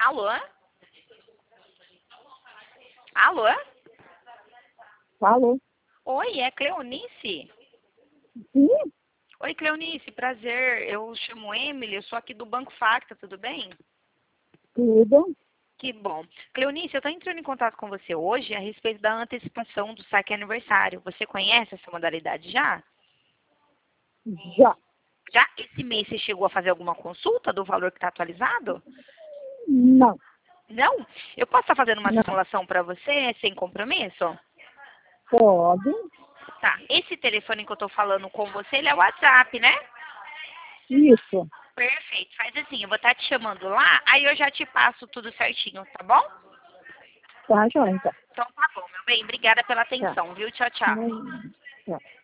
Alô? Alô? Falou. Oi, é Cleonice? Sim, Oi, Cleonice, prazer. Eu chamo Emily, eu sou aqui do Banco Facta, tudo bem? tudo. Que bom. Cleonice, eu estou entrando em contato com você hoje a respeito da antecipação do saque aniversário. Você conhece essa modalidade já? Já. Já esse mês você chegou a fazer alguma consulta do valor que está atualizado? Não, Não? Eu posso estar fazendo uma não. simulação para você sem compromisso? Pode. Tá. Esse telefone que eu estou falando com você, ele é o WhatsApp, né? Isso. Perfeito. Faz assim, eu vou estar te chamando lá, aí eu já te passo tudo certinho, tá bom? Tá, joia, então. Então tá bom, meu bem. Obrigada pela Tá. atenção, viu? Tchau, tchau. Tá.